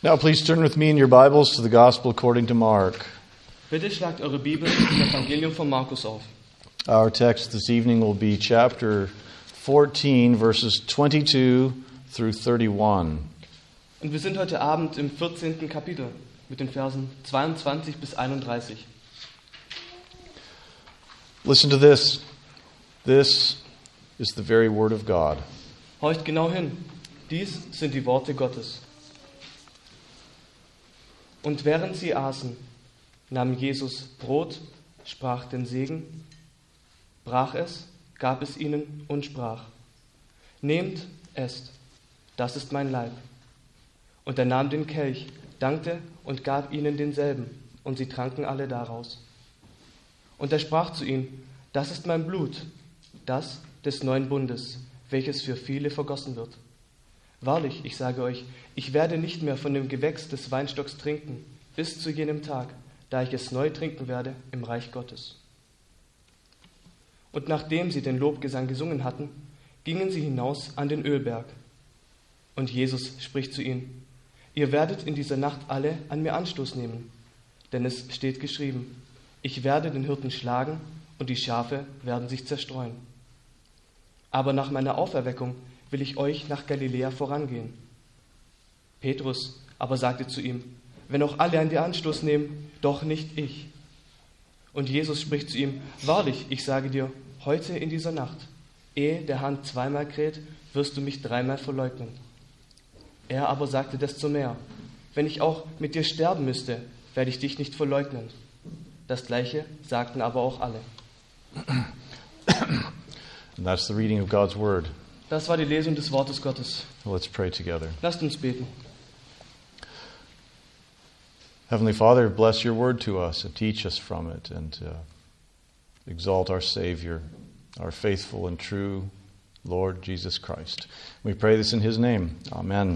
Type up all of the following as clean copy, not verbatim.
Now please turn with me in your Bibles to the Gospel according to Mark. Bitte schlagt eure Bibel im Evangelium von Markus auf. Our text this evening will be chapter 14, verses 22 through 31. Und wir sind heute Abend im 14. Kapitel mit den Versen 22 bis 31. Listen to this. This is the very word of God. Horcht genau hin. Dies sind die Worte Gottes. Und während sie aßen, nahm Jesus Brot, sprach den Segen, brach es, gab es ihnen und sprach: Nehmt, esst, das ist mein Leib. Und er nahm den Kelch, dankte und gab ihnen denselben, und sie tranken alle daraus. Und er sprach zu ihnen: Das ist mein Blut, das des neuen Bundes, welches für viele vergossen wird. Wahrlich, ich sage euch, ich werde nicht mehr von dem Gewächs des Weinstocks trinken, bis zu jenem Tag, da ich es neu trinken werde im Reich Gottes. Und nachdem sie den Lobgesang gesungen hatten, gingen sie hinaus an den Ölberg. Und Jesus spricht zu ihnen: Ihr werdet in dieser Nacht alle an mir Anstoß nehmen, denn es steht geschrieben: Ich werde den Hirten schlagen, und die Schafe werden sich zerstreuen. Aber nach meiner Auferweckung will ich euch nach Galiläa vorangehen. Petrus aber sagte zu ihm: Wenn auch alle an dir Anstoß nehmen, doch nicht ich. Und Jesus spricht zu ihm: Wahrlich, ich sage dir, heute in dieser Nacht, ehe der Hahn zweimal kräht, wirst du mich dreimal verleugnen. Er aber sagte desto mehr: Wenn ich auch mit dir sterben müsste, werde ich dich nicht verleugnen. Das Gleiche sagten aber auch alle. And that's the reading of God's Word. Das war die Lesung des Wortes Gottes. Let's pray together. Lasst uns beten. Heavenly Father, bless your word to us and teach us from it, and exalt our Savior, our faithful and true Lord Jesus Christ. We pray this in His name. Amen.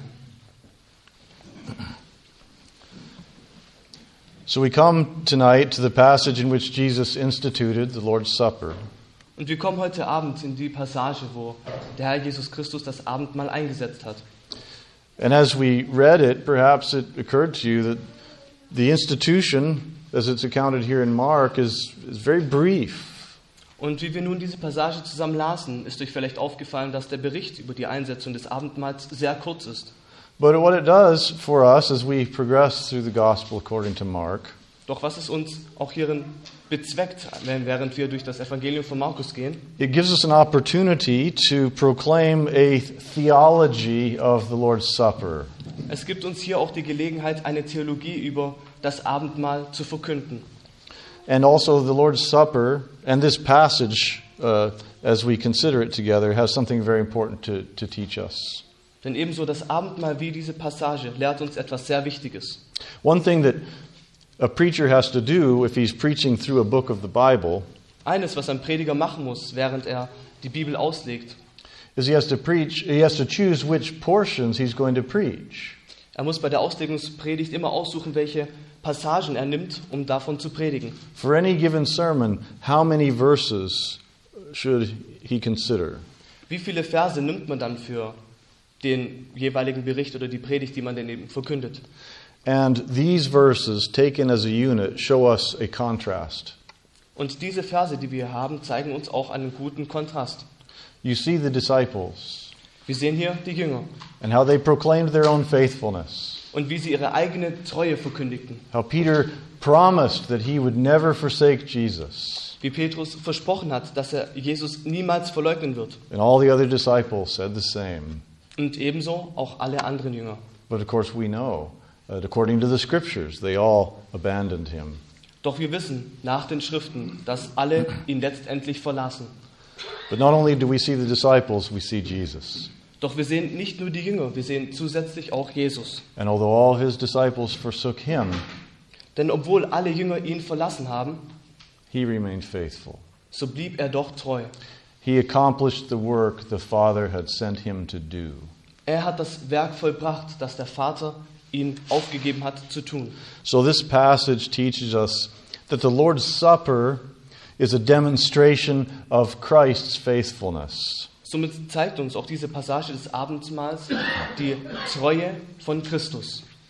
So we come tonight to the passage in which Jesus instituted the Lord's Supper. Und wir kommen heute Abend in die Passage, wo der Herr Jesus Christus das Abendmahl eingesetzt hat. And as we read it, perhaps it occurred to you that the institution, as it's accounted here in Mark, is very brief. Und wie wir nun diese Passage zusammen lasen, ist euch vielleicht aufgefallen, dass der Bericht über die Einsetzung des Abendmahls sehr kurz ist. But what it does for us as we progress through the gospel according to Mark, Doch was es uns auch hierin bezweckt, während wir durch das Evangelium von Markus gehen, it gives us an opportunity to proclaim a theology of the Lord's Supper. es gibt uns hier auch die Gelegenheit, eine Theologie über das Abendmahl zu verkünden. And also the Lord's Supper and this passage, as we consider it together, has something very important to teach us. Denn ebenso das Abendmahl wie diese Passage lehrt uns etwas sehr Wichtiges. One thing that a preacher has to do if he's preaching through a book of the Bible Eines, was ein Prediger machen muss, während er die Bibel auslegt, is he has to choose which portions he's going to preach. er muss bei der Auslegungspredigt immer aussuchen, welche Passagen er nimmt, um davon zu predigen. For any given sermon, how many verses should he consider? Wie viele Verse nimmt man dann für den jeweiligen Bericht oder die Predigt, die man denn eben verkündet? And these verses, taken as a unit, show us a contrast. Und diese Verse, die wir haben, zeigen uns auch einen guten Kontrast. You see the disciples Wir sehen hier die Jünger and how they proclaimed their own faithfulness. und wie sie ihre eigene Treue verkündigten. How Peter promised that he would never forsake Jesus. Wie Petrus versprochen hat, dass er Jesus niemals verleugnen wird. And all the other disciples said the same. Und ebenso auch alle anderen Jünger. But of course we know that according to the Scriptures, they all abandoned him. Doch wir wissen nach den Schriften, dass alle ihn letztendlich verlassen. But not only do we see the disciples, we see Jesus. Doch wir sehen nicht nur die Jünger, wir sehen zusätzlich auch Jesus. And although all his disciples forsook him, Denn obwohl alle Jünger ihn verlassen haben, he remained faithful. so blieb er doch treu. He accomplished the work the Father had sent him to do. Er hat das Werk vollbracht, das der Vater ihn aufgegeben hat zu tun. So this passage teaches us that the Lord's Supper is a demonstration of Christ's faithfulness. Somit zeigt uns auch diese Passage des Abendmahls die Treue von Christus.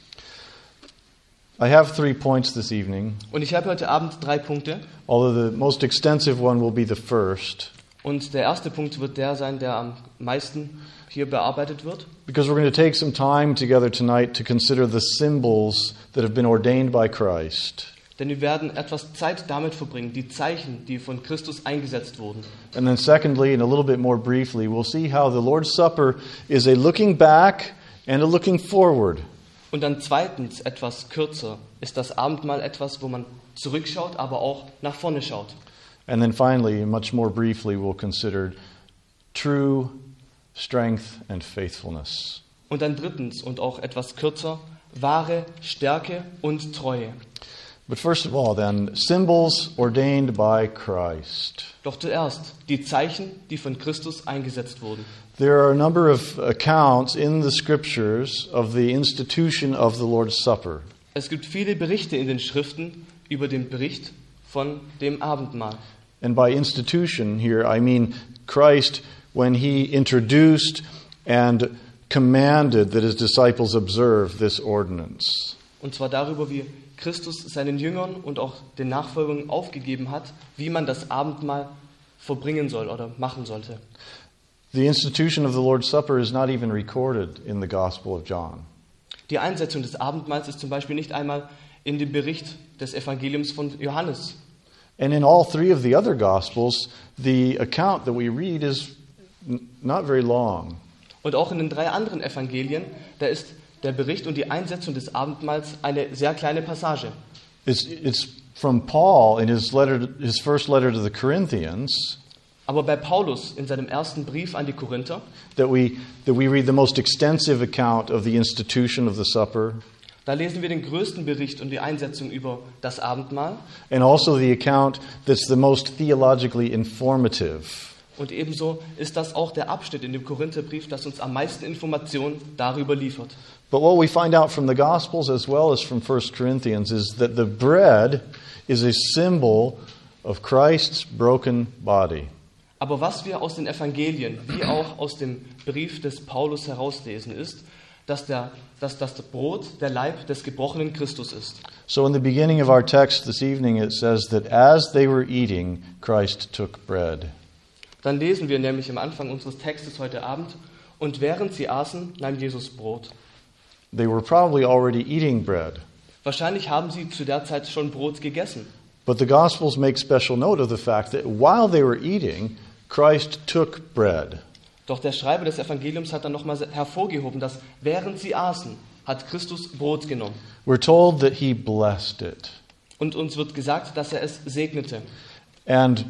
I have 3 points this evening, Und ich habe heute Abend 3 Punkte. although the most extensive one will be the first, Und der erste Punkt wird der sein, der am meisten hier bearbeitet wird. because we're going to take some time together tonight to consider the symbols that have been ordained by Christ. Denn wir werden etwas Zeit damit verbringen, die Zeichen, die von Christus eingesetzt wurden. And then secondly, and a little bit more briefly, we'll see how the Lord's Supper is a looking back and a looking forward. Und dann zweitens, etwas kürzer, ist das Abendmahl etwas, wo man zurückschaut, aber auch nach vorne schaut. And then finally, much more briefly, we'll consider true strength and faithfulness. Und dann drittens und auch etwas kürzer, wahre Stärke und Treue. But first of all, then, symbols ordained by Christ. Doch zuerst die Zeichen, die von Christus eingesetzt wurden. There are a number of accounts in the Scriptures of the institution of the Lord's Supper. Es gibt viele Berichte in den Schriften über den Bericht von dem Abendmahl. And by institution here, I mean Christ when he introduced and commanded that his disciples observe this ordinance. Und zwar darüber, wie Christus seinen Jüngern und auch den Nachfolgern aufgegeben hat, wie man das Abendmahl verbringen soll oder machen sollte. The institution of the Lord's Supper is not even recorded in the Gospel of John. Die Einsetzung des Abendmahls ist zum Beispiel nicht einmal in dem Bericht des Evangeliums von Johannes. And in all 3 of the other Gospels, the account that we read is not very long. Und auch in den 3 anderen Evangelien, da ist der Bericht und die Einsetzung des Abendmahls eine sehr kleine Passage. It's from Paul in his first letter to the Corinthians Aber bei Paulus in seinem ersten Brief an die Korinther, that we read the most extensive account of the institution of the supper, da lesen wir den größten Bericht und die Einsetzung über das Abendmahl and also the account that's the most theologically informative. und ebenso ist das auch der Abschnitt in dem Korintherbrief, das uns am meisten Informationen darüber liefert. But what we find out from the Gospels as well as from 1 Corinthians is that the bread is a symbol of Christ's broken body. Aber was wir aus den Evangelien wie auch aus dem Brief des Paulus herauslesen ist, dass das Brot der Leib des gebrochenen Christus ist. So in the beginning of our text this evening it says that as they were eating, Christ took bread. Dann lesen wir nämlich am Anfang unseres Textes heute Abend, und während sie aßen, nahm Jesus Brot. They were probably already eating bread. Wahrscheinlich haben sie zu der Zeit schon Brot gegessen. But the Gospels make special note of the fact that while they were eating, Christ took bread. Doch der Schreiber des Evangeliums hat dann nochmal hervorgehoben, dass während sie aßen, hat Christus Brot genommen. We're told that he blessed it. Und uns wird gesagt, dass er es segnete. And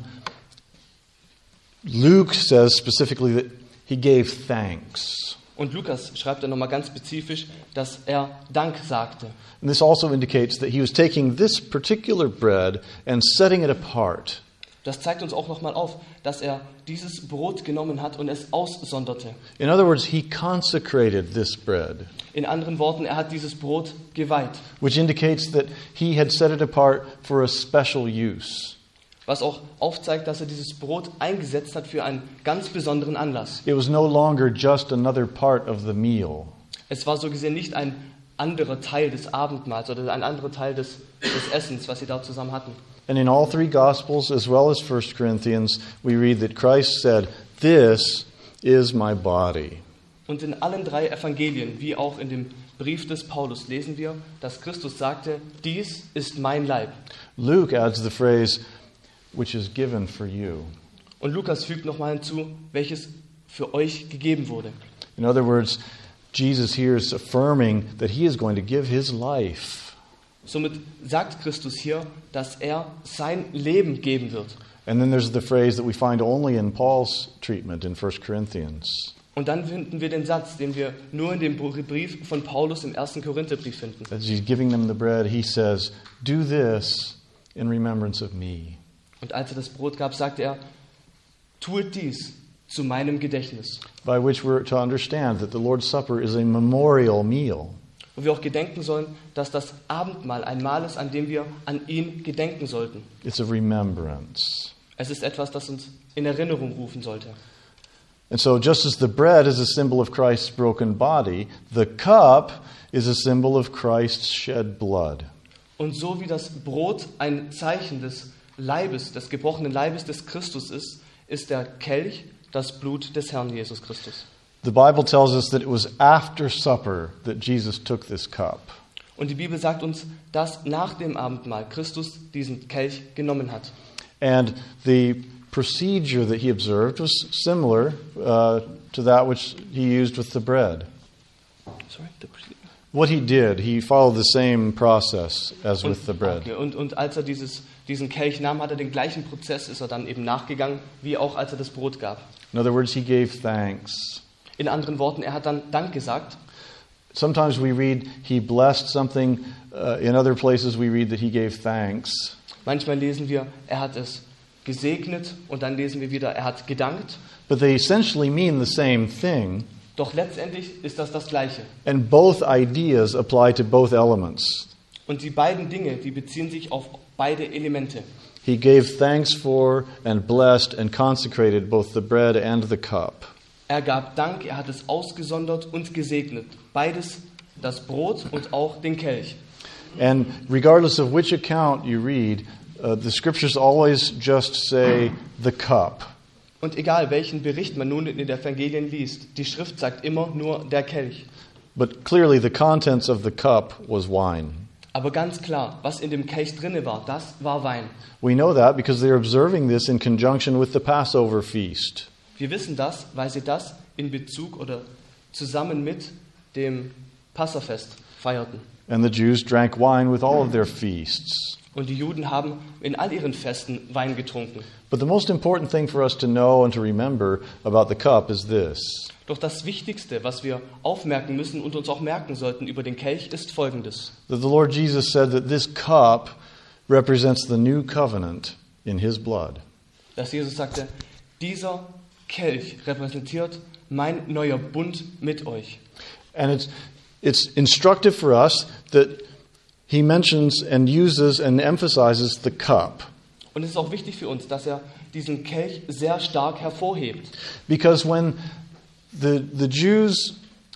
Luke says specifically that he gave thanks. Und Lukas schreibt dann nochmal ganz spezifisch, dass er Dank sagte. And this also indicates that he was taking this particular bread and setting it apart. Das zeigt uns auch nochmal auf, dass er dieses Brot genommen hat und es aussonderte. In other words, he consecrated this bread, In anderen Worten, er hat dieses Brot geweiht, which indicates that he had set it apart for a special use. was auch aufzeigt, dass er dieses Brot eingesetzt hat für einen ganz besonderen Anlass. It was no longer just another part of the meal. Es war so gesehen nicht ein anderer Teil des Abendmahls oder ein anderer Teil des Essens, was sie da zusammen hatten. And in all 3 Gospels, as well as 1 Corinthians, we read that Christ said, "This is my body." Und in allen 3 Evangelien, wie auch in dem Brief des Paulus, lesen wir, dass Christus sagte, dies ist mein Leib. Luke adds the phrase, "which is given for you." Und Lukas fügt nochmal hinzu, welches für euch gegeben wurde. In other words, Jesus here is affirming that he is going to give his life. Somit sagt Christus hier, dass er sein Leben geben wird. And then there's the phrase that we find only in Paul's treatment in 1 Corinthians. Und dann finden wir den Satz, den wir nur in dem Brief von Paulus im 1. Korintherbrief finden. As he's giving them the bread, he says, "Do this in remembrance of me." Und als er das Brot gab, sagte er, tuet dies zu meinem Gedächtnis. By which we're to understand that the Lord's Supper is a memorial meal. Wo wir auch gedenken sollen, dass das Abendmahl ein Mahl ist, an dem wir an ihn gedenken sollten. It's a remembrance. Es ist etwas, das uns in Erinnerung rufen sollte. And so just as the bread is a symbol of Christ's broken body, the cup is a symbol of Christ's shed blood. Und so wie das Brot ein Zeichen des Leibes, des gebrochenen Leibes des Christus ist, ist der Kelch das Blut des Herrn Jesus Christus. The Bible tells us that it was after supper that Jesus took this cup. Und die Bibel sagt uns, dass nach dem Abendmahl Christus diesen Kelch genommen hat. And the procedure that he observed was similar to that which he used with the bread. Sorry, What he did, he followed the same process as with the bread. Okay, und als er diesen Kelch nahm, hat er den gleichen Prozess, ist er dann eben nachgegangen, wie auch als er das Brot gab. In other words, he gave thanks. In anderen Worten, er hat dann Dank gesagt. Sometimes we read he blessed something. In other places we read that he gave thanks. Manchmal lesen wir, er hat es gesegnet und dann lesen wir wieder, er hat gedankt. But they essentially mean the same thing. Doch letztendlich ist das Gleiche. And both ideas apply to both elements. Und die beiden Dinge, die beziehen sich auf beide Elemente. He gave thanks for and blessed and consecrated both the bread and the cup. Er gab Dank, er hat es ausgesondert und gesegnet. Beides, das Brot und auch den Kelch. And regardless of which account you read, the scriptures always just say the cup. Und egal welchen Bericht man nun in den Evangelien liest, die Schrift sagt immer nur der Kelch. But clearly the contents of the cup was wine. Aber ganz klar, was in dem Kelch drinne war, das war Wein. We know that because they're observing this in conjunction with the Passover feast. Wir wissen das, weil sie das in Bezug oder zusammen mit dem Passafest feierten. And the Jews drank wine with all of their feasts. Und die Juden haben in all ihren Festen Wein getrunken. But the most important thing for us to know and to remember about the cup is this. Doch das Wichtigste, was wir aufmerken müssen und uns auch merken sollten über den Kelch, ist Folgendes. That the Lord Jesus said that this cup represents the new covenant in his blood. Dass Jesus sagte, dieser Kelch repräsentiert mein neuer Bund mit euch. And it's instructive for us that he mentions and uses and emphasizes the cup. Und es ist auch wichtig für uns, dass er diesen Kelch sehr stark hervorhebt. Because when the Jews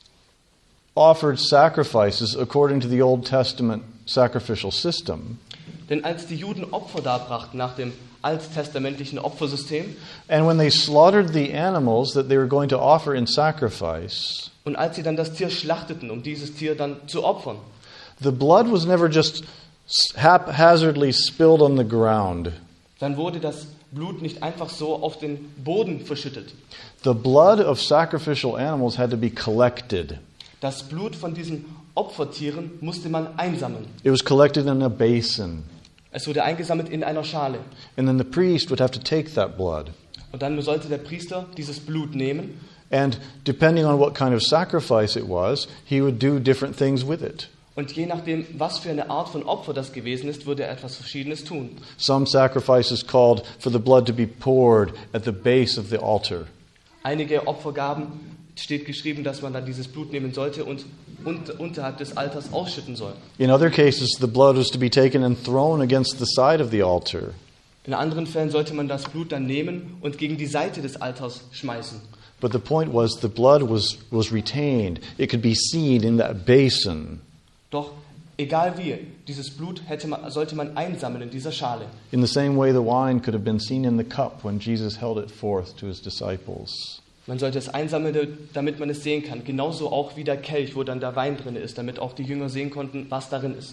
offered sacrifices according to the Old Testament sacrificial system, Denn als die Juden Opfer darbrachten nach dem alttestamentlichen Opfersystem and when they slaughtered the animals that they were going to offer in sacrifice, und als sie dann das Tier schlachteten, um dieses Tier dann zu opfern, the blood was never just haphazardly spilled on the ground. dann wurde das Blut nicht einfach so auf den Boden verschüttet. The blood of sacrificial animals had to be collected. Das Blut von diesen Opfertieren musste man einsammeln. It was collected in a basin. Es wurde eingesammelt in einer Schale. And then the priest would have to take that blood. Und dann sollte der Priester dieses Blut nehmen. And depending on what kind of sacrifice it was, he would do different things with it. Und je nachdem, was für eine Art von Opfer das gewesen ist, würde er etwas Verschiedenes tun. Some sacrifices called for the blood to be poured at the base of the altar. Einige Opfergaben steht geschrieben, dass man dann dieses Blut nehmen sollte und unterhalb des Altars ausschütten soll. In other cases, the blood was to be taken and thrown against the side of the altar. In anderen Fällen sollte man das Blut dann nehmen und gegen die Seite des Altars schmeißen. But the point was the blood was retained. It could be seen in that basin. Doch egal wie, dieses Blut sollte man einsammeln in dieser Schale. In the same way the wine could have been seen in the cup when Jesus held it forth to his disciples. Man sollte es einsammeln, damit man es sehen kann. Genauso auch wie der Kelch, wo dann der Wein drin ist, damit auch die Jünger sehen konnten, was darin ist.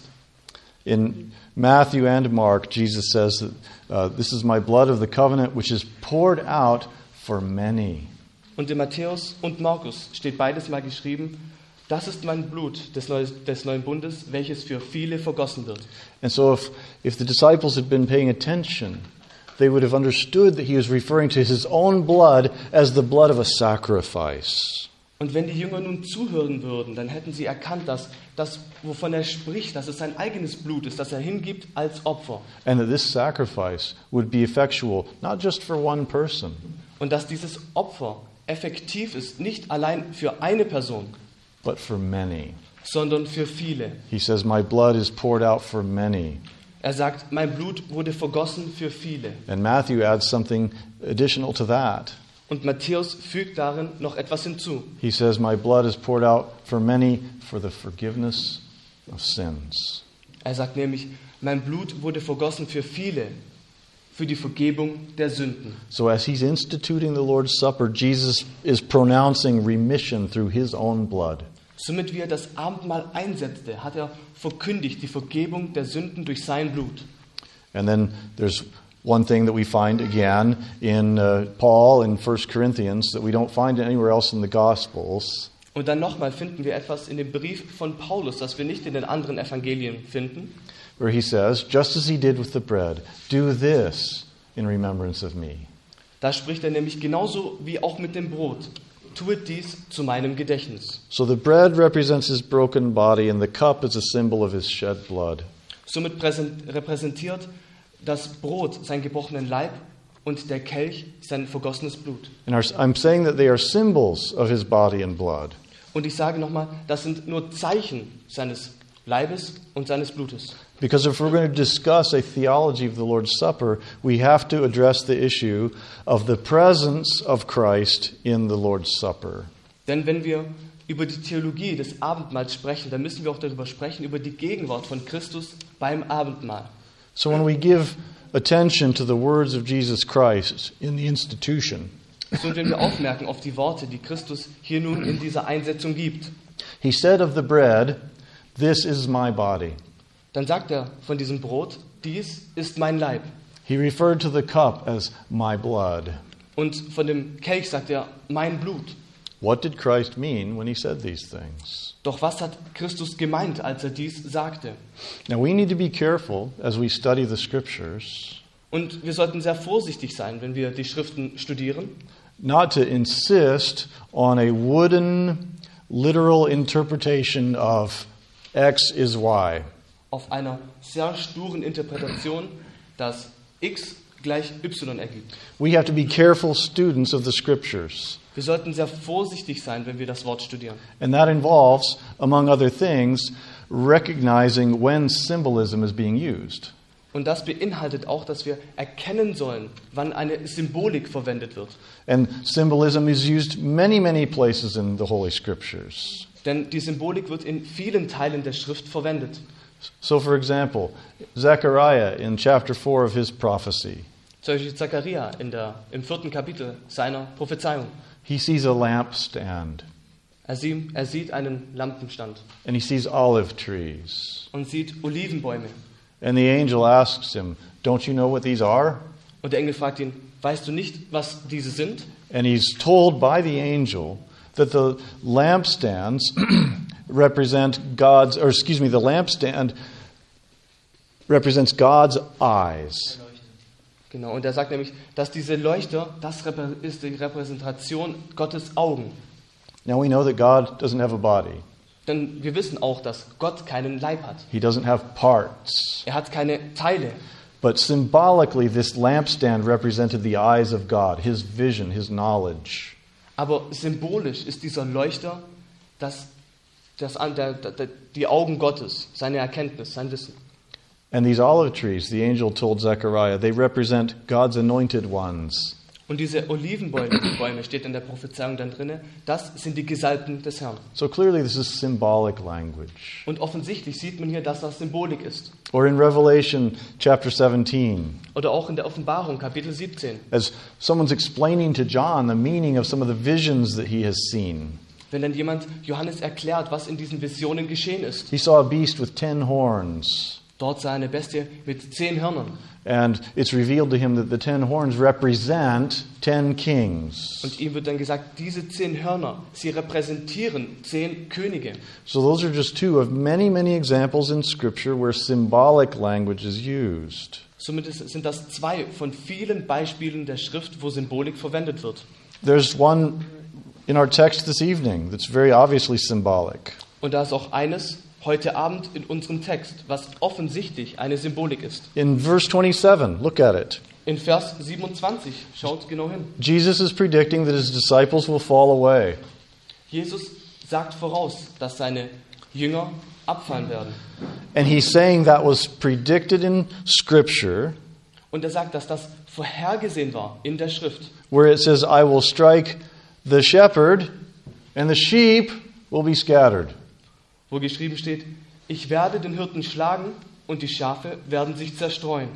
In Matthew and Mark, Jesus says that this is my blood of the covenant, which is poured out for many. Und in Matthäus und Markus steht beides mal geschrieben, das ist mein Blut des neuen Bundes, welches für viele vergossen wird. And so if the disciples had been paying attention, they would have understood that he was referring to his own blood as the blood of a sacrifice. Und wenn die Jünger nun zuhören würden, dann hätten sie erkannt, dass das, wovon er spricht, dass es sein eigenes Blut ist, das er hingibt als Opfer. And that this sacrifice would be effectual, not just for one person, Und dass dieses Opfer effektiv ist, nicht allein für eine Person, but for many. sondern für viele. He says, my blood is poured out for many. Er sagt, mein Blut wurde vergossen für viele. And Matthew adds something additional to that. Und Matthäus fügt darin noch etwas hinzu. He says, my blood is poured out for many for the forgiveness of sins. Er sagt nämlich, mein Blut wurde vergossen für viele, für die Vergebung der Sünden. So as he's instituting the Lord's Supper, Jesus is pronouncing remission through his own blood. Somit, wie er das Abendmahl einsetzte, hat er verkündigt die Vergebung der Sünden durch sein Blut. And then there's one thing that we find again in Paul in 1 Corinthians that we don't find anywhere else in the Gospels. Und dann nochmal finden wir etwas in dem Brief von Paulus, das wir nicht in den anderen Evangelien finden. Where he says, just as he did with the bread, do this in remembrance of me. Da spricht er nämlich genauso wie auch mit dem Brot. Tue dies zu meinem Gedächtnis. So the bread represents his broken body and the cup is a symbol of his shed blood. Somit repräsentiert das Brot seinen gebrochenen Leib und der Kelch sein vergossenes Blut. And I'm saying that they are symbols of his body and blood. Und ich sage nochmal, das sind nur Zeichen seines Leibes und seines Blutes. Because if we're going to discuss a theology of the Lord's Supper, we have to address the issue of the presence of Christ in the Lord's Supper. Denn wenn wir über die Theologie des Abendmahls sprechen, dann müssen wir auch darüber sprechen, über die Gegenwart von Christus beim Abendmahl. So when we give attention to the words of Jesus Christ in the institution, So, wenn wir aufmerken auf die Worte, die Christus hier nun in dieser Einsetzung gibt, he said of the bread, "This is my body." dann sagt er von diesem Brot, dies ist mein Leib. He referred to the cup as my blood. Und von dem Kelch sagt er, mein Blut. What did Christ mean when he said these things? Doch was hat Christus gemeint, als er dies sagte? Now we need to be careful as we study the scriptures, Und wir sollten sehr vorsichtig sein, wenn wir die Schriften studieren, not to insist on a wooden, literal interpretation of X is Y. auf einer sehr sturen Interpretation, dass X gleich Y ergibt. We have to be careful students of the scriptures. Wir sollten sehr vorsichtig sein, wenn wir das Wort studieren. And that involves, among other things, recognizing when symbolism is being used. Und das beinhaltet auch, dass wir erkennen sollen, wann eine Symbolik verwendet wird. And symbolism is used many, many places in the Holy Scriptures. Denn die Symbolik wird in vielen Teilen der Schrift verwendet. So, for example, Zechariah in chapter 4 of his prophecy, Zum Beispiel Zachariah im 4. Kapitel seiner Prophezeiung. he sees a lampstand Er sieht einen Lampenstand and he sees olive trees. und sieht Olivenbäume. And the angel asks him, "Don't you know what these are?" Und der Engel fragt ihn, weißt du nicht, was diese sind? And he's told by the angel that the lampstands represent the lampstand represents God's eyes. Genau, und er sagt nämlich, dass diese Leuchter, das ist die Repräsentation Gottes Augen. Now we know that God doesn't have a body. Denn wir wissen auch, dass Gott keinen Leib hat. He doesn't have parts. Er hat keine Teile. But symbolically, this lampstand represented the eyes of God, his vision, his knowledge. Aber symbolisch ist dieser Leuchter die Augen Gottes, seine Erkenntnis, sein Wissen. And these olive trees, the angel told Zechariah, they represent God's anointed ones. Und diese Olivenbäume, steht in der Prophezeiung dann drin, das sind die Gesalbten des Herrn. So clearly this is symbolic language. Und offensichtlich sieht man hier, dass das Symbolik ist. Or in Revelation chapter 17, Oder auch in der Offenbarung, Kapitel 17. as someone's explaining to John the meaning of some of the visions that he has seen. Wenn dann jemand Johannes erklärt, was in diesen Visionen geschehen ist. He saw a beast with 10 horns. Dort sah er eine Bestie mit 10 Hörnern. And it's revealed to him that the 10 horns represent 10 kings. Und ihm wird dann gesagt, diese 10 Hörner, sie repräsentieren 10 Könige. So those are just two of many, many examples in Scripture where symbolic language is used. Somit sind das 2 von vielen Beispielen der Schrift, wo Symbolik verwendet wird. There's one in our text this evening that's very obviously symbolic. Und da ist auch eines heute Abend in unserem Text, was offensichtlich eine Symbolik ist. In verse 27, look at it. In Vers 27, schaut genau hin. Jesus is predicting that his disciples will fall away. Jesus sagt voraus, dass seine Jünger abfallen werden. And he's saying that was predicted in Scripture, Und er sagt, dass das vorhergesehen war in der Schrift, where it says, "I will strike the shepherd, and the sheep will be scattered." wo geschrieben steht, ich werde den Hirten schlagen und die Schafe werden sich zerstreuen.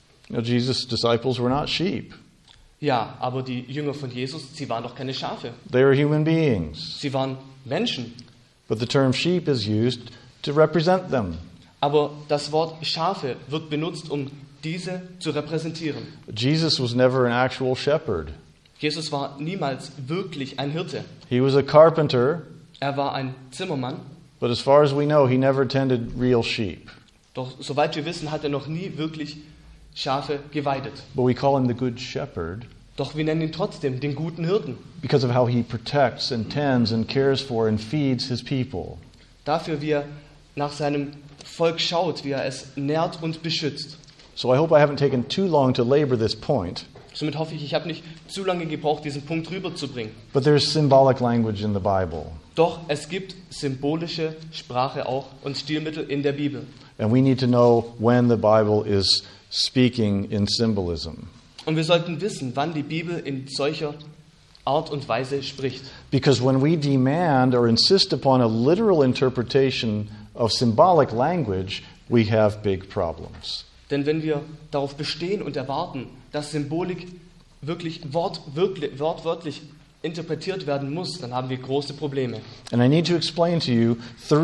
Jesus' disciples were not sheep. Ja, aber die Jünger von Jesus, sie waren doch keine Schafe. They were human beings. Sie waren Menschen. But the term sheep is used to represent them. Aber das Wort Schafe wird benutzt, um diese zu repräsentieren. Jesus was never an actual shepherd. Jesus war niemals wirklich ein Hirte. He was a carpenter, Er war ein Zimmermann. but as far as we know, he never tended real sheep. Doch soweit wir wissen, hat er noch nie wirklich Schafe geweidet. But we call him the good shepherd Doch wir nennen ihn trotzdem den guten Hirten. because of how he protects and tends and cares for and feeds his people. Dafür, wie er nach seinem Volk schaut, wie er es nährt und beschützt. So I hope I haven't taken too long to labor this point, Somit hoffe ich habe nicht zu lange gebraucht, diesen Punkt rüberzubringen. but there's symbolic language in the Bible, Doch es gibt symbolische Sprache auch und Stilmittel in der Bibel. and we need to know when the Bible is speaking in symbolism. Und wir sollten wissen, wann die Bibel in solcher Art und Weise spricht. Because when we demand or insist upon a literal interpretation of symbolic language, we have big problems. Denn wenn wir darauf bestehen und erwarten, dass Symbolik wirklich wortwörtlich interpretiert werden muss, dann haben wir große Probleme. And I need to explain to you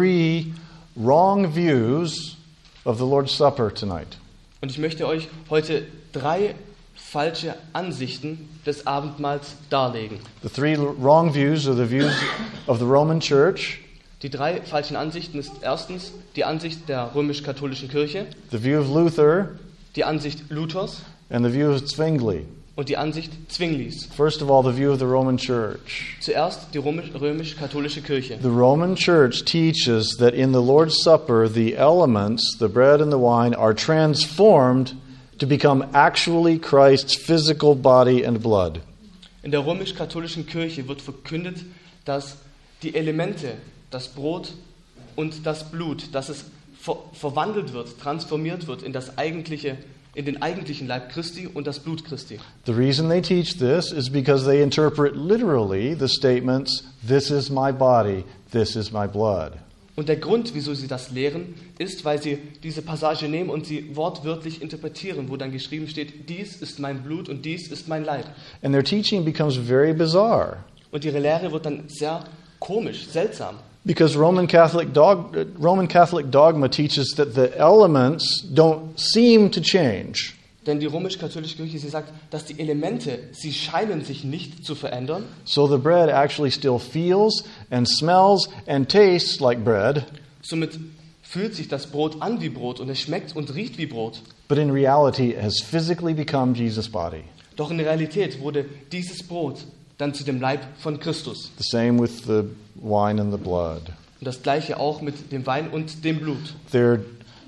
3 wrong views of the Lord's Supper tonight. Und ich möchte euch heute 3 falsche Ansichten des Abendmahls darlegen. The 3 wrong views are the views of the Roman Church, Die 3 falschen Ansichten ist erstens die Ansicht der römisch-katholischen Kirche, the view of Luther, die Ansicht Luthers and the view of Zwingli. und die Ansicht Zwinglis. First of all, the view of the Roman Church. Zuerst die römisch-katholische Kirche. The Roman Church teaches that in the Lord's Supper, the elements, the bread and the wine, are transformed to become actually Christ's physical body and blood. In der römisch-katholischen Kirche wird verkündet, dass die Elemente, das Brot und das Blut, dass es verwandelt wird, transformiert wird in den eigentlichen Leib Christi und das Blut Christi. The reason they teach this is because they interpret literally the statements, "This is my body, this is my blood." Und der Grund, wieso sie das lehren, ist, weil sie diese Passage nehmen und sie wortwörtlich interpretieren, wo dann geschrieben steht, dies ist mein Blut und dies ist mein Leib. And their teaching becomes very bizarre Und ihre Lehre wird dann sehr komisch, seltsam. because Roman Catholic dogma teaches that the elements don't seem to change. Denn die römisch-katholische Kirche, sie sagt, dass die Elemente, sie scheinen sich nicht zu verändern. So the bread actually still feels and smells and tastes like bread, Somit fühlt sich das Brot an wie Brot und es schmeckt und riecht wie Brot. but in reality it has physically become Jesus' body. Doch in der Realität wurde dieses Brot dann zu dem Leib von Christus. The same with the wine and the blood. Und das Gleiche auch mit dem Wein und dem Blut. Their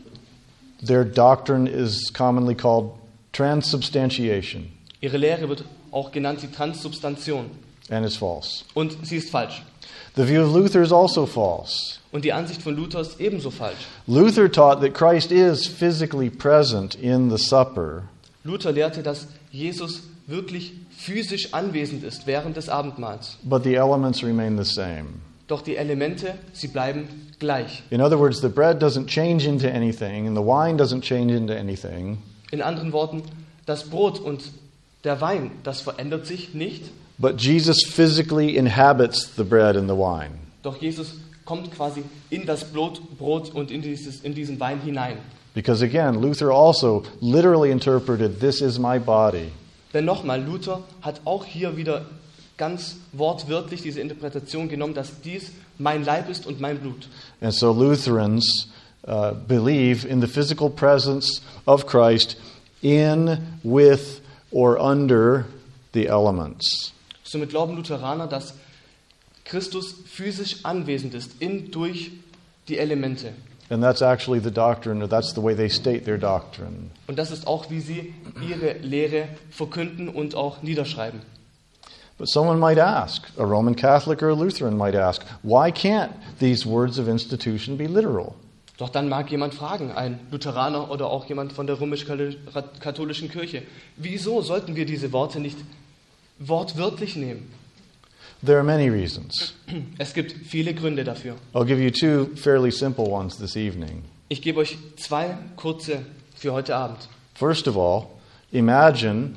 doctrine is commonly called transubstantiation, Ihre Lehre wird auch genannt die Transsubstantion. and it's false. Und sie ist falsch. The view of Luther is also false. Und die Ansicht von Luther ist ebenso falsch. Luther taught that Christ is physically present in the supper, Luther lehrte, dass Jesus wirklich physisch anwesend ist während des Abendmahls. but the elements remain the same. Doch die Elemente, sie bleiben gleich. In other words, the bread doesn't change into anything, and the wine doesn't change into anything, In anderen Worten, das Brot und der Wein, das verändert sich nicht. but Jesus physically inhabits the bread and the wine. Doch Jesus kommt quasi in das Brot und in diesen Wein hinein. Because again, Luther also literally interpreted, "This is my body." Denn nochmal, Luther hat auch hier wieder ganz wortwörtlich diese Interpretation genommen, dass dies mein Leib ist und mein Blut. And so Lutherans believe in the physical presence of Christ in, with, or under the elements. Somit glauben Lutheraner, dass Christus physisch anwesend ist, durch die Elemente. And that's actually the doctrine, or that's the way they state their doctrine. Und das ist auch, wie sie ihre Lehre verkünden und auch niederschreiben. But someone might ask, a Roman Catholic or a Lutheran might ask, why can't these words of institution be literal? Doch dann mag jemand fragen, ein Lutheraner oder auch jemand von der römisch-katholischen Kirche, wieso sollten wir diese Worte nicht wortwörtlich nehmen? There are many reasons. Es gibt viele Gründe dafür. I'll give you 2 fairly simple ones this evening. Ich gebe euch 2 kurze für heute Abend. First of all, imagine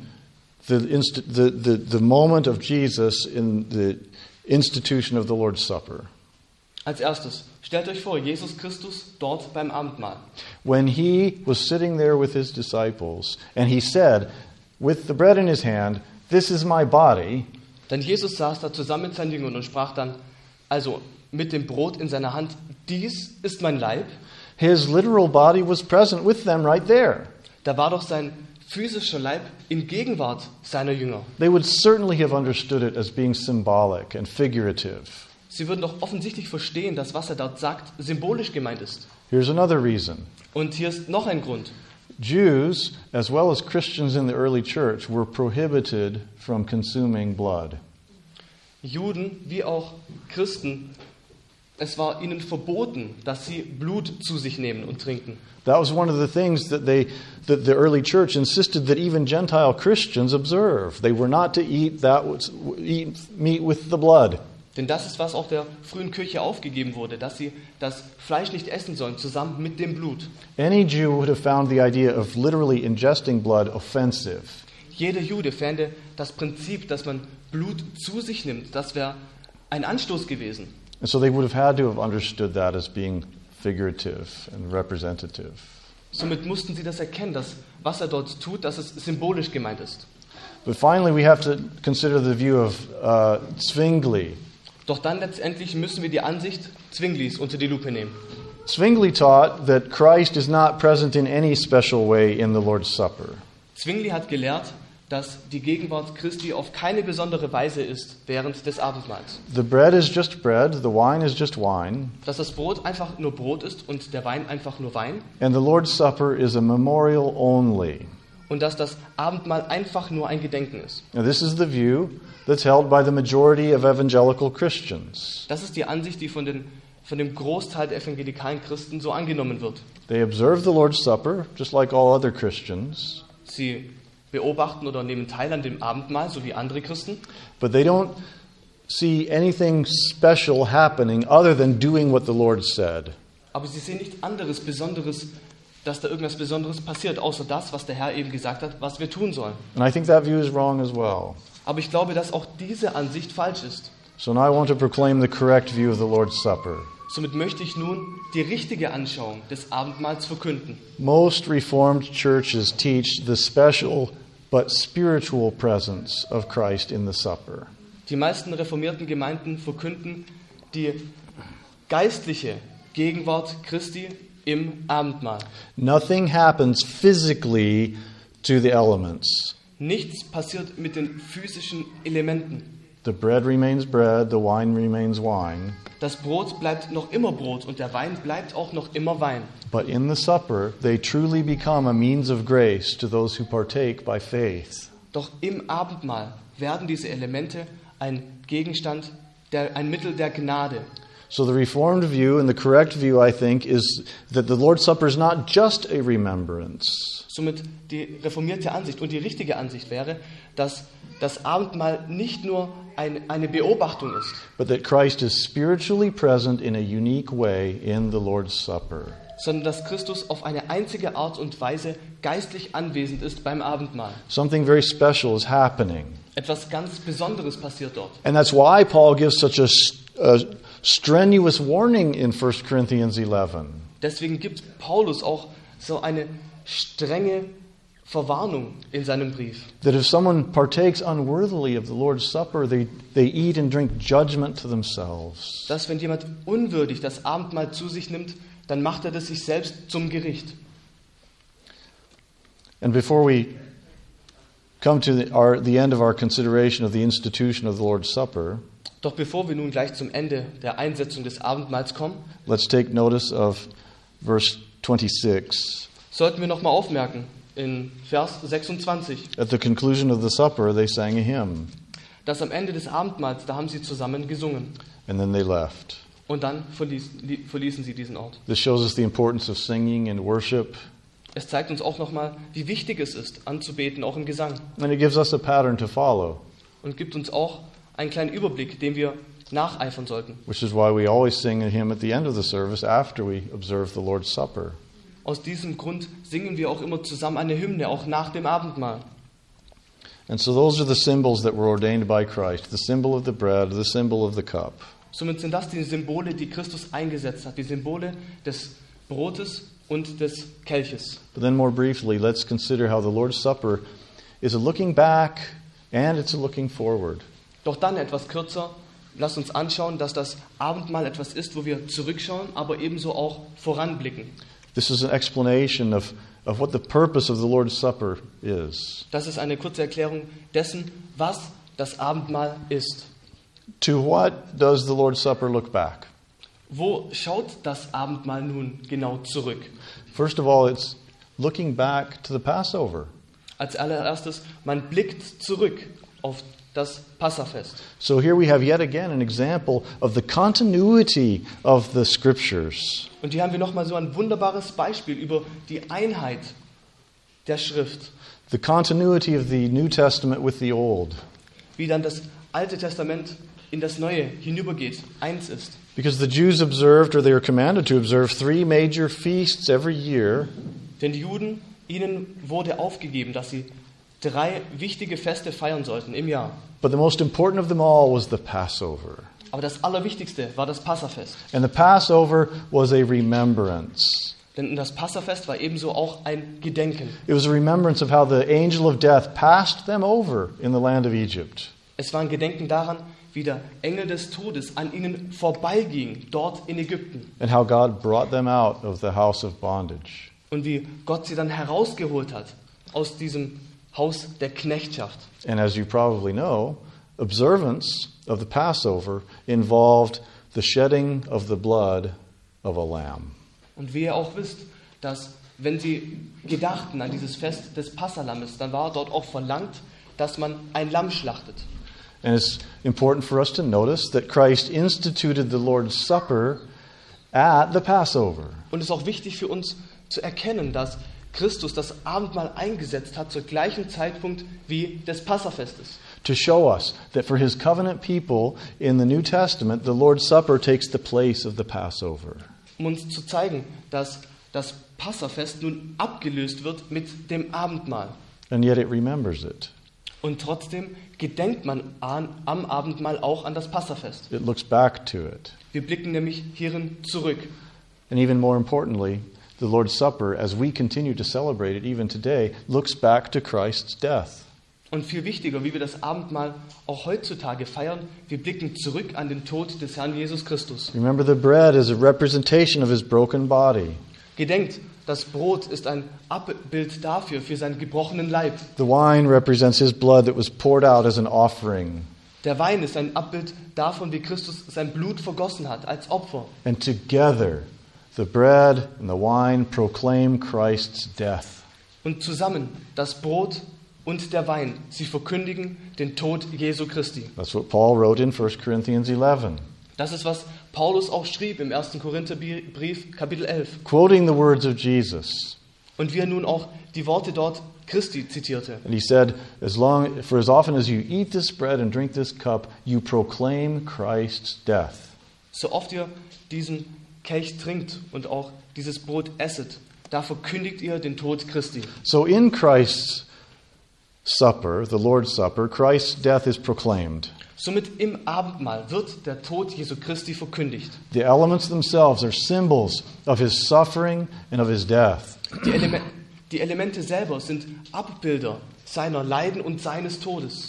the moment of Jesus in the institution of the Lord's Supper. Als erstes, stellt euch vor, Jesus Christus dort beim Abendmahl. When he was sitting there with his disciples and he said, with the bread in his hand, "This is my body." Denn Jesus saß da zusammen mit seinen Jüngern und sprach dann, also mit dem Brot in seiner Hand, dies ist mein Leib. His literal body was present with them right there. Da war doch sein physischer Leib in Gegenwart seiner Jünger. They would certainly have understood it as being symbolic and figurative. Sie würden doch offensichtlich verstehen, dass was er dort sagt, symbolisch gemeint ist. Here's another reason. Und hier ist noch ein Grund. Jews, as well as Christians in the early church, were prohibited from consuming blood. Juden wie auch Christen, es war ihnen verboten, dass sie Blut zu sich nehmen und trinken. That was one of the things that the early church insisted that even Gentile Christians observe. They were not to eat meat with the blood. Denn das ist, was auch der frühen Kirche aufgegeben wurde, dass sie das Fleisch nicht essen sollen, zusammen mit dem Blut. Any Jew would have found the idea of literally ingesting blood offensive. Jeder Jude fände das Prinzip, dass man Blut zu sich nimmt, das wäre ein Anstoß gewesen. And so they would have had to have understood that as being figurative and representative. Somit mussten sie das erkennen, dass was er dort tut, dass es symbolisch gemeint ist. But finally we have to consider the view of Zwingli. Doch dann letztendlich müssen wir die Ansicht Zwinglis unter die Lupe nehmen. Zwingli taught that Christ is not present in any special way in the Lord's Supper. Zwingli hat gelehrt, dass die Gegenwart Christi auf keine besondere Weise ist während des Abendmahls. The bread is just bread, the wine is just wine, Dass das Brot einfach nur Brot ist und der Wein einfach nur Wein. and the Lord's Supper is a memorial only. Und dass das Abendmahl einfach nur ein Gedenken ist. Now, this is the view that's held by the majority of evangelical Christians. Das ist die Ansicht, die von dem Großteil der evangelikalen Christen so angenommen wird. They observe the Lord's Supper just like all other Christians, Sie beobachten oder nehmen teil an dem Abendmahl, so wie andere Christen. but they don't see anything special happening other than doing what the Lord said. Aber sie sehen nichts anderes, Besonderes, dass da irgendwas Besonderes passiert, außer das, was der Herr eben gesagt hat, was wir tun sollen. And I think that view is wrong as well. Aber ich glaube, dass auch diese Ansicht falsch ist. So now I want to proclaim the correct view of the Lord's Supper. Somit möchte ich nun die richtige Anschauung des Abendmahls verkünden. Most Reformed churches teach the special but spiritual presence of Christ in the supper. Die meisten reformierten Gemeinden verkünden die geistliche Gegenwart Christi im Abendmahl. Nothing happens physically to the elements. Nichts passiert mit den physischen Elementen. The bread remains bread, the wine remains wine. Das Brot bleibt noch immer Brot und der Wein bleibt auch noch immer Wein. But in the supper, they truly become a means of grace to those who partake by faith. Doch im Abendmahl werden diese Elemente ein Gegenstand, ein Mittel der Gnade. So the Reformed view and the correct view, I think, is that the Lord's Supper is not just a remembrance. Somit die reformierte Ansicht und die richtige Ansicht wäre, dass das Abendmahl nicht nur eine Beobachtung ist, But that Christ is spiritually present in a unique way in the Lord's Supper. sondern dass Christus auf eine einzige Art und Weise geistlich anwesend ist beim Abendmahl. Something very special is happening. Etwas ganz Besonderes passiert dort. And that's why Paul gives such a strenuous warning in 1 Corinthians 11. Deswegen gibt Paulus auch so eine strenge Verwarnung in seinem Brief. That if someone partakes unworthily of the Lord's Supper, they eat and drink judgment to themselves. Dass wenn jemand unwürdig das Abendmahl zu sich nimmt, dann macht er das sich selbst zum Gericht. And before we come to the end of our consideration of the institution of the Lord's Supper, Doch bevor wir nun gleich zum Ende der Einsetzung des Abendmahls kommen, let's take notice of verse 26. sollten wir nochmal aufmerken, in Vers 26, At the conclusion of the supper, they sang a hymn, dass am Ende des Abendmahls, da haben sie zusammen gesungen. and then they left. Und dann verließen sie diesen Ort. This shows us the importance of singing and worship, Es zeigt uns auch nochmal, wie wichtig es ist, anzubeten, auch im Gesang. and it gives us a pattern to follow. Und gibt uns auch einen kleinen Überblick, dem wir nacheifern sollten. which is why we always sing a hymn at the end of the service after we observe the Lord's Supper. Aus diesem Grund singen wir auch immer zusammen eine Hymne, auch nach dem Abendmahl. And so those are the symbols that were ordained by Christ, the symbol of the bread, the symbol of the cup. Somit sind das die Symbole, die Christus eingesetzt hat, die Symbole des Brotes und des Kelches. But then more briefly, let's consider how the Lord's Supper is a looking back and it's a looking forward. Doch dann etwas kürzer, lasst uns anschauen, dass das Abendmahl etwas ist, wo wir zurückschauen, aber ebenso auch voranblicken. This is an explanation of what the purpose of the Lord's Supper is. Das ist eine kurze Erklärung dessen, was das Abendmahl ist. To what does the Lord's Supper look back? Wo schaut das Abendmahl nun genau zurück? First of all, it's looking back to the Passover. Als allererstes, man blickt zurück auf das Passafest. So here we have yet again an example of the continuity of the Scriptures. Und hier haben wir nochmal so ein wunderbares Beispiel über die Einheit der Schrift. The continuity of the New Testament with the Old. Wie dann das Alte Testament in das Neue hinübergeht, eins ist. Because the Jews observed, or they were commanded to observe, 3 major feasts every year. Denn die Juden, ihnen wurde aufgegeben, dass sie 3 wichtige Feste feiern sollten im Jahr. But the most important of them all was the Passover. Aber das Allerwichtigste war das Passafest. And the Passover was a remembrance. Denn das Passafest war ebenso auch ein Gedenken. It was a remembrance of how the angel of death passed them over in the land of Egypt. Es war ein Gedenken daran, wie der Engel des Todes an ihnen vorbeiging, dort in Ägypten. And how God brought them out of the house of bondage. Und wie Gott sie dann herausgeholt hat aus diesem Haus der Knechtschaft. And as you probably know, observance of the Passover involved the shedding of the blood of a lamb. Und wie ihr auch wisst, dass wenn sie gedachten an dieses Fest des Passalammes, dann war dort auch verlangt, dass man ein Lamm schlachtet. And it's important for us to notice that Christ instituted the Lord's Supper at the Passover. Und es ist auch wichtig für uns zu erkennen, dass Christus das Abendmahl eingesetzt hat zur gleichen Zeitpunkt wie des Passafestes. To show us that for his covenant people in the New Testament, the Lord's Supper takes the place of the Passover. Um uns zu zeigen, dass das Passafest nun abgelöst wird mit dem Abendmahl. And yet it remembers it. Und trotzdem gedenkt man am Abendmahl auch an das Passafest. It looks back to it. Wir blicken nämlich hierin zurück. And even more importantly, the Lord's Supper, as we continue to celebrate it even today, looks back to Christ's death. Und viel wichtiger, wie wir das Abendmahl auch heutzutage feiern, wir blicken zurück an den Tod des Herrn Jesus Christus. Remember, the bread is a representation of his broken body. Gedenkt, das Brot ist ein Abbild dafür, für seinen gebrochenen Leib. The wine represents his blood that was poured out as an offering. Der Wein ist ein Abbild davon, wie Christus sein Blut vergossen hat als Opfer. And together, the bread and the wine proclaim Christ's death. Und zusammen, das Brot und der Wein, sie verkündigen den Tod Jesu Christi. That's what Paul wrote in 1 Corinthians 11. Das ist, was Paulus auch schrieb im 1. Korintherbrief, Kapitel 11. Quoting the words of Jesus. Und wie er nun auch die Worte dort Christi zitierte. And he said, for as often as you eat this bread and drink this cup, you proclaim Christ's death. So oft ihr diesen Kelch trinkt und auch dieses Brot esset, da verkündigt ihr den Tod Christi. So in Christ's supper, the Lord's Supper, Christ's death is proclaimed. Somit im Abendmahl wird der Tod Jesu Christi verkündigt. The elements themselves are symbols of his suffering and of his death. Die Elemente selber sind Abbilder seiner Leiden und seines Todes.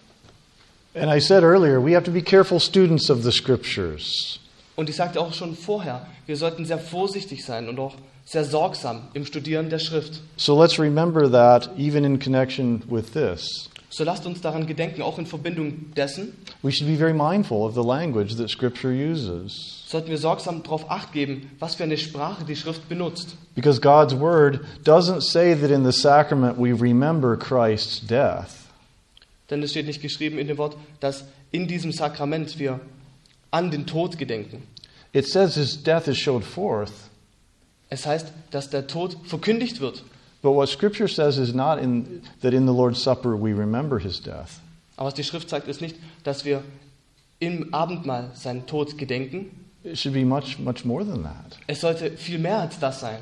And I said earlier, we have to be careful students of the Scriptures. Und ich sagte auch schon vorher, wir sollten sehr vorsichtig sein und auch sehr sorgsam im Studieren der Schrift. So let's remember that even in connection with this. So lasst uns daran gedenken, auch in Verbindung dessen. We should be very mindful of the language that Scripture uses. Sollten wir sorgsam darauf Acht geben, was für eine Sprache die Schrift benutzt. Because God's Word doesn't say that in the sacrament we remember Christ's death. Denn es steht nicht geschrieben in dem Wort, dass in diesem Sakrament wir an den Tod gedenken. It says his death is showed forth. Es heißt, dass der Tod verkündigt wird. But what Scripture says is not that in the Lord's Supper we remember his death. Aber was die Schrift sagt, ist nicht, dass wir im Abendmahl seinen Tod gedenken. It should be much, much more than that. Es sollte viel mehr als das sein.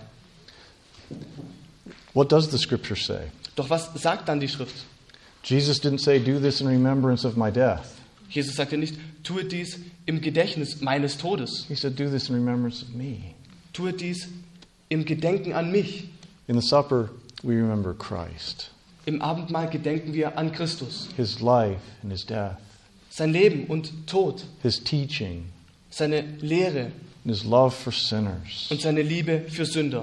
What does the Scripture say? Doch was sagt dann die Schrift? Jesus didn't say, do this in remembrance of my death. Jesus sagte nicht, tue dies im Gedächtnis meines Todes. He said, do this in remembrance of me. Tue dies im Gedenken an mich. In the supper, we remember Christ, Im Abendmahl gedenken wir an Christus. His life and His death, Sein Leben und Tod, His teaching, seine Lehre and His love for sinners. und seine Liebe für Sünder.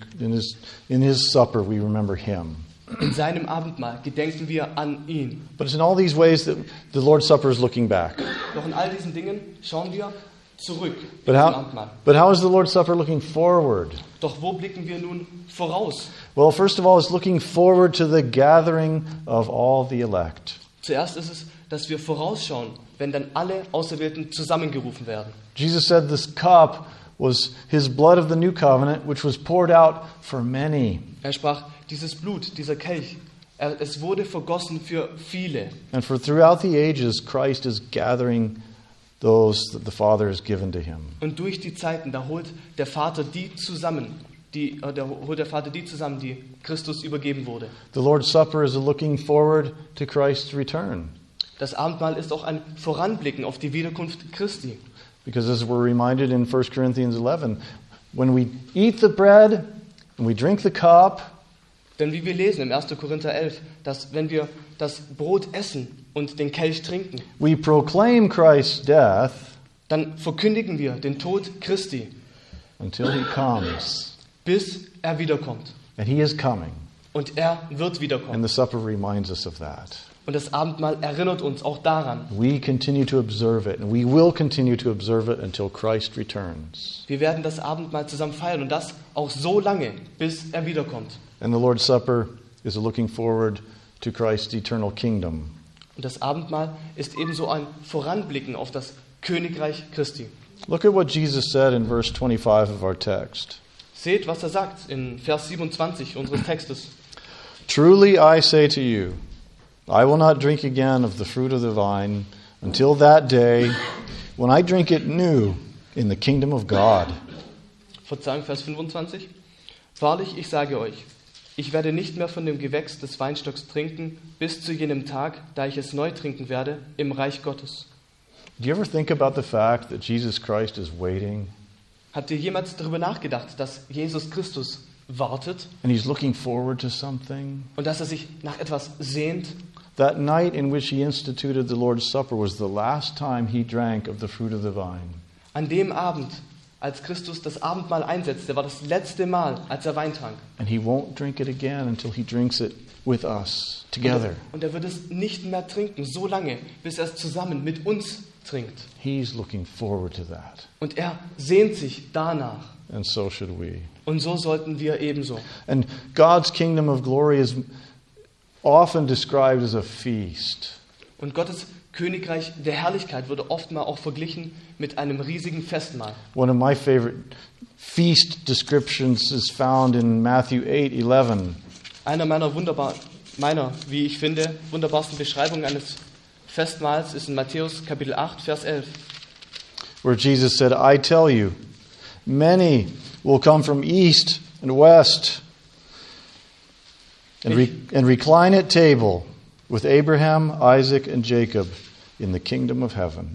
In his supper, we remember Him. In seinem Abendmahl gedenken wir an ihn. But it's in all these ways that the Lord's Supper is looking back. Doch in all diesen Dingen schauen wir zurück But zum how, Abendmahl. but how is the Lord's Supper looking forward? Doch wo blicken wir nun voraus? Well, first of all, it's looking forward to the gathering of all the elect. Zuerst ist es, dass wir vorausschauen, wenn dann alle Auserwählten zusammengerufen werden. Jesus said this cup was His blood of the new covenant, which was poured out for many. Er sprach, dieses Blut, dieser Kelch, es wurde vergossen für viele. And for throughout the ages, Christ is gathering those that the Father has given to Him. Und durch die Zeiten, da holt der Vater die zusammen, die Christus übergeben wurde. The Lord's Supper is a looking forward to Christ's return. Das Abendmahl ist auch ein Voranblicken auf die Wiederkunft Christi. Because as we're reminded in 1 Corinthians 11, when we eat the bread and we drink the cup, Denn wie wir lesen im 1. Korinther 11, dass wenn wir das Brot essen und den Kelch trinken, we proclaim Christ's death dann verkündigen wir den Tod Christi, until He comes. bis er wiederkommt. And He is coming. Und er wird And wiederkommen. the supper reminds us of that. Und das Abendmahl erinnert uns auch daran. We continue to observe it, and we will continue to observe it until Christ returns. Wir werden das Abendmahl zusammen feiern und das auch so lange, bis er wiederkommt. And the Lord's Supper is a looking forward to Christ's eternal kingdom. Und das Abendmahl ist ebenso ein Voranblicken auf das Königreich Christi. Look at what Jesus said in verse 25 of our text. Seht, was er sagt in Vers 27 unseres Textes. Truly I say to you, I will not drink again of the fruit of the vine until that day when I drink it new in the kingdom of God. Verzeihung, Vers 25. Wahrlich, ich sage euch, ich werde nicht mehr von dem Gewächs des Weinstocks trinken, bis zu jenem Tag, da ich es neu trinken werde im Reich Gottes. Do you ever think about the fact that Jesus Christ is waiting Habt ihr jemals darüber nachgedacht, dass Jesus Christus wartet and He's looking forward to something? und dass er sich nach etwas sehnt? That night in which He instituted the Lord's Supper was the last time He drank of the fruit of the vine. An dem Abend, als Christus das Abendmahl einsetzte, war das letzte Mal, als er Wein trank. And He won't drink it again until He drinks it with us, together. Und er wird es nicht mehr trinken, so lange, bis er es zusammen mit uns trinkt. He's looking forward to that. Und er sehnt sich danach. And so should we. Und so sollten wir ebenso. And God's kingdom of glory is often described as a feast. Und Gottes Königreich der Herrlichkeit wurde oftmals auch verglichen mit einem riesigen Festmahl. One of my favorite feast descriptions is found in Matthew 8:11. Einer meiner, wie ich finde, wunderbarsten Beschreibungen eines Festmahls ist in Matthäus Kapitel 8, Vers 11. Where Jesus said, I tell you, many will come from east and west and recline at table with Abraham, Isaac and Jacob in the kingdom of heaven.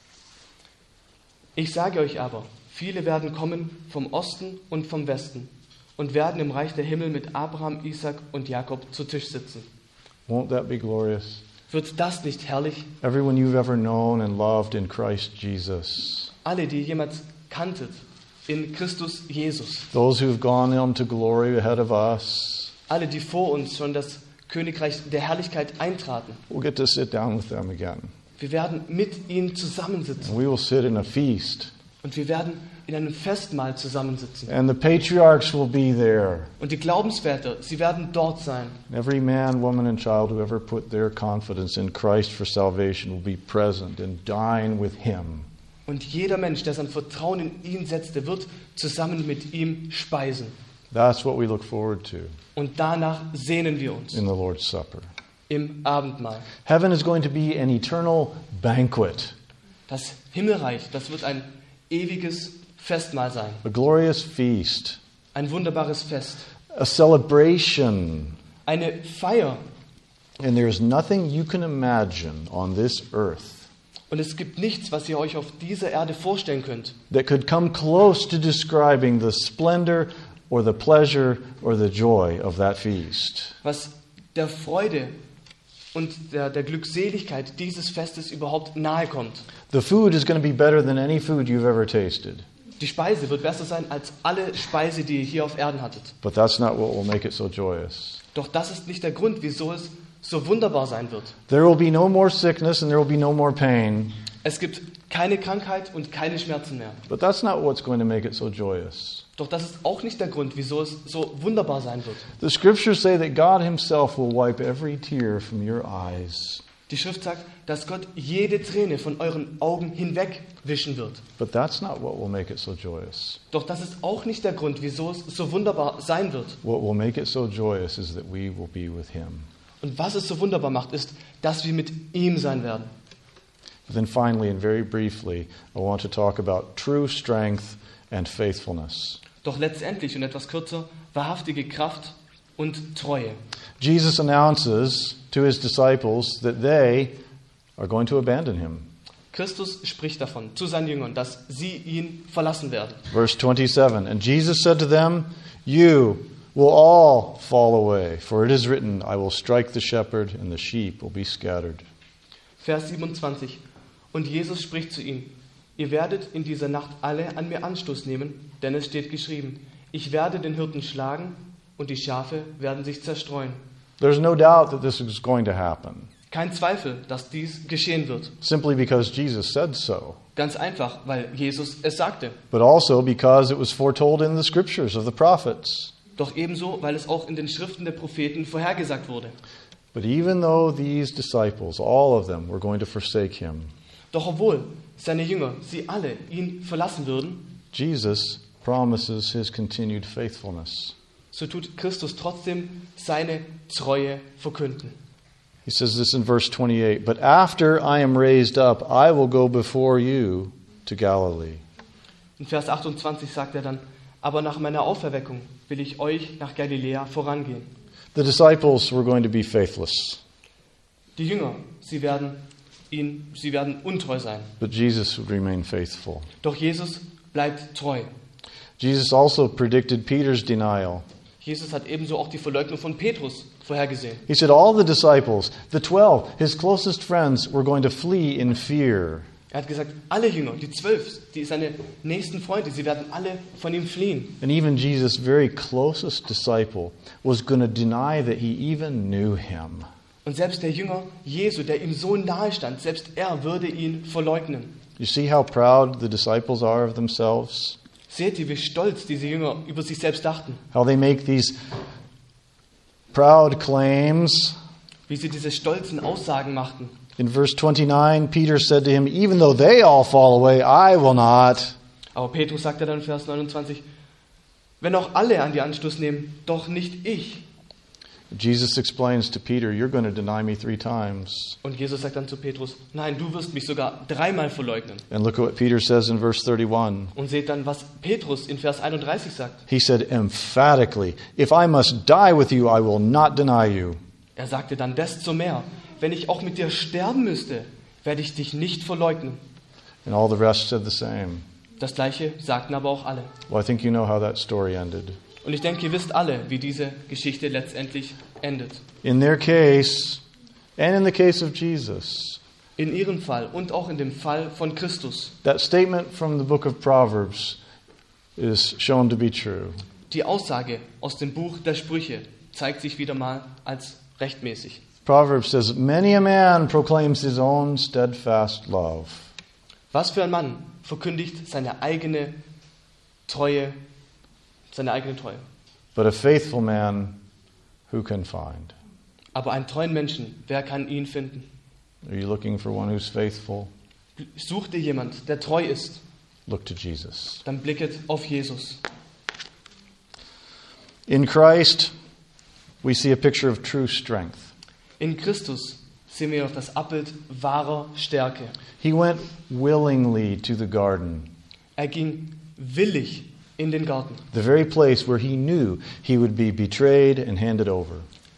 Ich sage euch aber, viele werden kommen vom Osten und vom Westen und werden im Reich der Himmel mit Abraham, Isaac und Jakob zu Tisch sitzen. Won't that be glorious? Wird das nicht herrlich? Everyone you've ever known and loved in Christ Jesus. Alle, die ihr jemals kanntet, in Christus Jesus. Those who have gone on to glory ahead of us. Alle, die vor uns schon das Königreich der Herrlichkeit eintraten. We'll get to sit down with them again. Wir werden mit ihnen zusammensitzen. And we will sit in a feast. Und wir werden in einem Festmahl zusammensitzen. And the patriarchs will be there. Und die Glaubensväter, sie werden dort sein. Every man, woman and child who ever put their confidence in Christ for salvation will be present and dine with Him. Und jeder Mensch, der sein Vertrauen in ihn setzte, wird zusammen mit ihm speisen. That's what we look forward to Und danach sehnen wir uns in the Lord's Supper. im Abendmahl. Heaven is going to be an eternal banquet. Das Himmelreich, das wird ein ewiges Festmahl sein. A glorious feast. Ein wunderbares Fest. A celebration. Eine Feier. And there's nothing you can imagine on this earth Und es gibt nichts, was ihr euch auf dieser Erde vorstellen könnt, that could come close to describing the splendor or the pleasure or the joy of that feast. was der Freude und der Glückseligkeit dieses Festes überhaupt nahe kommt. The food is going to be better than any food you've ever tasted. Die Speise wird besser sein als alle Speise, die ihr hier auf Erden hattet. But that's not what will make it so joyous. Doch das ist nicht der Grund, wieso es so wunderbar sein wird. There will be no more sickness and there will be no more pain. Es gibt keine Krankheit und keine Schmerzen mehr. But that's not what's going to make it so joyous. Doch das ist auch nicht der Grund, wieso es so wunderbar sein wird. The scriptures say that God himself will wipe every tear from your eyes. Die Schrift sagt, dass Gott jede Träne von euren Augen hinwegwischen wird. But that's not what will make it so joyous. Doch das ist auch nicht der Grund, wieso es so wunderbar sein wird. What will make it so joyous is that we will be with him. Und was es so wunderbar macht, ist, dass wir mit ihm sein werden. Then finally and very briefly, I want to talk about true strength and faithfulness. Doch letztendlich und etwas kürzer, wahrhaftige Kraft und Treue. Jesus announces to his disciples that they are going to abandon him. Christus spricht davon zu seinen Jüngern, dass sie ihn verlassen werden. Verse 27, and Jesus said to them, you will all fall away, for it is written, I will strike the shepherd and the sheep will be scattered. Vers 27. Und Jesus spricht zu ihnen, ihr werdet in dieser Nacht alle an mir Anstoß nehmen, denn es steht geschrieben, ich werde den Hirten schlagen und die Schafe werden sich zerstreuen. There's no doubt that this is going to happen, Kein Zweifel, dass dies geschehen wird. simply because Jesus said so, Ganz einfach, weil Jesus es sagte. but also because it was foretold in the scriptures of the prophets. Doch ebenso, weil es auch in den Schriften der Propheten vorhergesagt wurde. But even though these disciples, all of them, were going to forsake him, Doch obwohl seine Jünger, sie alle ihn verlassen würden, Jesus promises his continued faithfulness. so tut Christus trotzdem seine Treue verkünden. He says this in verse 28, but after I am raised up, I will go before you to Galilee. In Vers 28 sagt er dann, aber nach meiner Auferweckung will ich euch nach Galiläa vorangehen. The disciples were going to be faithless, Die Jünger, sie werden untreu sein. but Jesus would remain faithful. Doch Jesus bleibt treu. Jesus also predicted Peter's denial. Jesus hat ebenso auch die Verleugnung von Petrus vorhergesehen. He said all the disciples, the 12, his closest friends, were going to flee in fear. Er hat gesagt, alle Jünger, die 12, seine nächsten Freunde, sie werden alle von ihm fliehen. And even Jesus' very closest disciple was going to deny that he even knew him. Und selbst der Jünger Jesu, der ihm so nahe stand, selbst er würde ihn verleugnen. You see how proud the disciples are of themselves? Seht ihr, wie stolz diese Jünger über sich selbst dachten. How they make these proud claims. Wie sie diese stolzen Aussagen machten. In verse 29, Peter said to him, even though they all fall away, I will not. Aber Petrus sagte dann in Vers 29, wenn auch alle an die Anstoß nehmen, doch nicht ich. Jesus explains to Peter, you're going to deny me 3 times. Und Jesus sagt dann zu Petrus, nein, du wirst mich sogar 3-mal verleugnen. And look at what Peter says in verse 31. Und seht dann, was Petrus in Vers 31 sagt. He said emphatically, if I must die with you, I will not deny you. Er sagte dann, desto mehr, wenn ich auch mit dir sterben müsste, werde ich dich nicht verleugnen. And all the rest said the same. Das Gleiche sagten aber auch alle. Well, I think you know how that story ended. Und ich denke, ihr wisst alle, wie diese Geschichte letztendlich endet. In their case, and in the case of Jesus, In ihrem Fall und auch in dem Fall von Christus. that statement from the book of Proverbs is shown to be true. Die Aussage aus dem Buch der Sprüche zeigt sich wieder mal als rechtmäßig. Proverbs says, many a man proclaims his own steadfast love. Was für ein Mann verkündigt seine eigene Treue. But a faithful man, who can find? Aber einen treuen Menschen, wer kann ihn finden? Are you looking for one who's faithful? Such dir jemand, der treu ist, Look to Jesus. dann blicket auf Jesus. In Christ, we see a picture of true strength. In Christus sehen wir auch das Abbild wahrer Stärke. He went willingly to the garden, Er ging willig in den Garten. the very place where he knew he would be betrayed and handed over.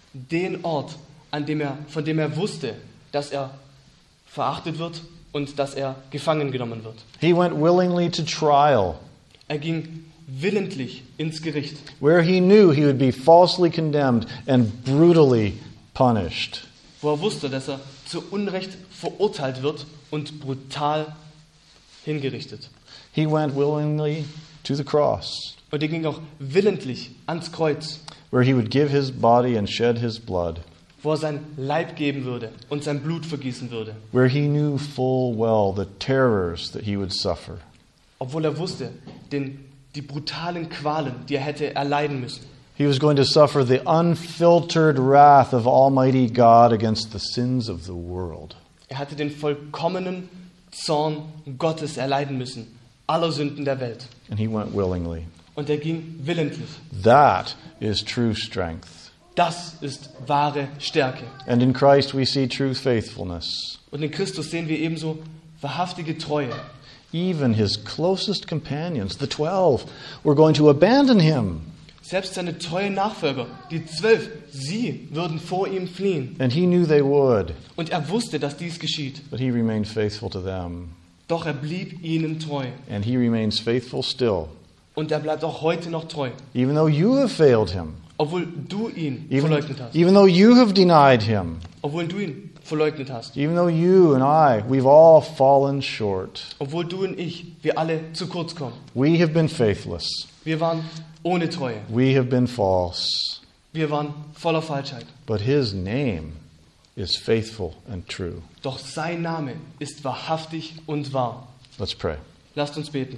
Den Ort, von dem er wusste, dass er verachtet wird und dass er gefangen genommen wird. He went willingly to trial, Er ging willentlich ins Gericht, where he knew he would be falsely condemned and brutally punished. wo er wusste, dass er zu Unrecht verurteilt wird und brutal hingerichtet. He went willingly to the cross, Und er ging auch willentlich ans Kreuz, where he would give his body and shed his blood, wo er sein Leib geben würde und sein Blut vergießen würde. where he knew full well the terrors that he would suffer. Obwohl er wusste, die brutalen Qualen, die er hätte erleiden müssen. He was going to suffer the unfiltered wrath of Almighty God against the sins of the world. Er hatte den vollkommenen Zorn Gottes erleiden müssen, aller Sünden der Welt. And he went willingly. Und er ging willentlich. That is true strength. Das ist wahre Stärke. And in Christ we see true faithfulness. Und in Christus sehen wir ebenso wahrhaftige Treue. Even his closest companions, the 12, were going to abandon him. Selbst seine treuen Nachfolger, die 12, sie würden vor ihm fliehen. And he knew they would, Und er wusste, dass dies geschieht. but he remained faithful to them. Doch er blieb ihnen treu. And he remains faithful still, Und er bleibt auch heute noch treu. even though you have failed him, Obwohl du ihn verleugnet hast. even though you have denied him, Obwohl du ihn verleugnet hast. even though you and I, we've all fallen short. Obwohl du und ich, wir alle zu kurz kommen. We have been faithless. Wir waren ohne Treue. We have been false. Wir waren voller Falschheit. But his name is faithful and true. Doch sein Name ist wahrhaftig und wahr. Let's pray. Lasst uns beten.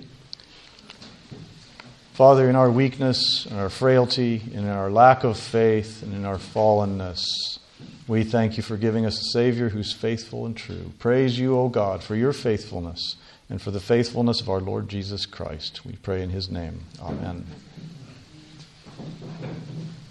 Father, in our weakness, in our frailty, in our lack of faith, and in our fallenness, we thank you for giving us a Savior who's faithful and true. Praise you, O God, for your faithfulness and for the faithfulness of our Lord Jesus Christ. We pray in his name. Amen.